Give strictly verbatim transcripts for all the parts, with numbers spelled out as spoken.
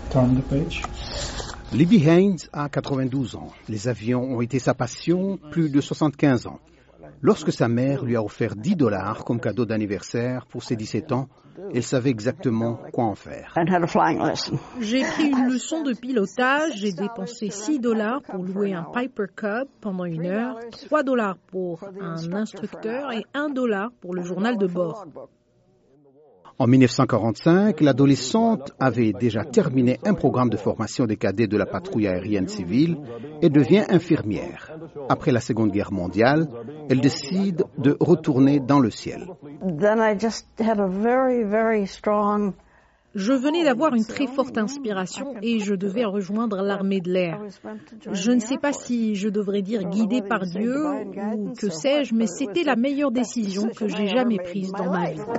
Turn the page. Libby Haynes a quatre-vingt-douze ans. Les avions ont été sa passion plus de soixante-quinze ans. Lorsque sa mère lui a offert dix dollars comme cadeau d'anniversaire pour ses dix-sept ans, elle savait exactement quoi en faire. J'ai pris une leçon de pilotage, j'ai dépensé six dollars pour louer un Piper Cub pendant une heure, trois dollars pour un instructeur et un dollar pour le journal de bord. En mille neuf cent quarante-cinq, l'adolescente avait déjà terminé un programme de formation des cadets de la patrouille aérienne civile et devient infirmière. Après la Seconde Guerre mondiale, elle décide de retourner dans le ciel. Je venais d'avoir une très forte inspiration et je devais rejoindre l'armée de l'air. Je ne sais pas si je devrais dire guidée par Dieu ou que sais-je, mais c'était la meilleure décision que j'ai jamais prise dans ma vie.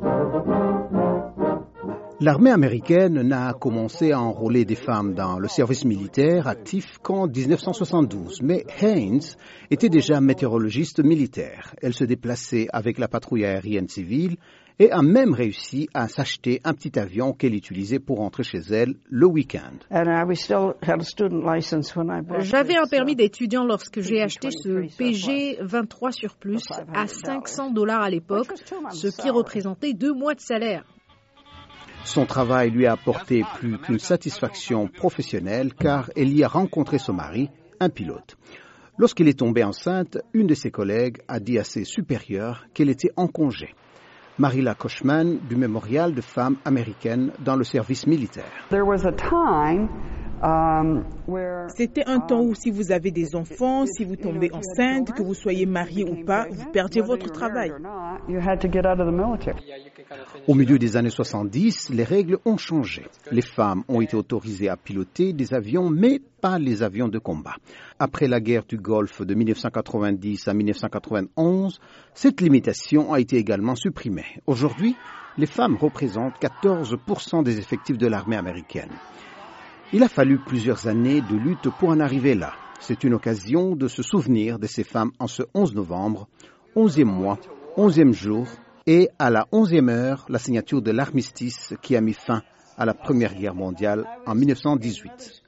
L'armée américaine n'a commencé à enrôler des femmes dans le service militaire actif qu'en dix-neuf cent soixante-douze. Mais Haynes était déjà météorologiste militaire. Elle se déplaçait avec la patrouille aérienne civile et a même réussi à s'acheter un petit avion qu'elle utilisait pour rentrer chez elle le week-end. J'avais un permis d'étudiant lorsque j'ai acheté ce P G vingt-trois sur plus à cinq cents dollars à l'époque, ce qui représentait deux mois de salaire. Son travail lui a apporté plus qu'une satisfaction professionnelle car elle y a rencontré son mari, un pilote. Lorsqu'elle est tombée enceinte, une de ses collègues a dit à ses supérieurs qu'elle était en congé. Marilla Kochman du Mémorial de femmes américaines dans le service militaire. C'était un temps où si vous avez des enfants, si vous tombez enceinte, que vous soyez marié ou pas, vous perdiez votre travail. Au milieu des années soixante-dix, les règles ont changé. Les femmes ont été autorisées à piloter des avions, mais pas les avions de combat. Après la guerre du Golfe de mille neuf cent quatre-vingt-dix à mille neuf cent quatre-vingt-onze, cette limitation a été également supprimée. Aujourd'hui, les femmes représentent quatorze pour cent des effectifs de l'armée américaine. Il a fallu plusieurs années de lutte pour en arriver là. C'est une occasion de se souvenir de ces femmes en ce onze novembre, onzième mois, onzième jour, et à la onzième heure, la signature de l'armistice qui a mis fin à la Première Guerre mondiale en mille neuf cent dix-huit.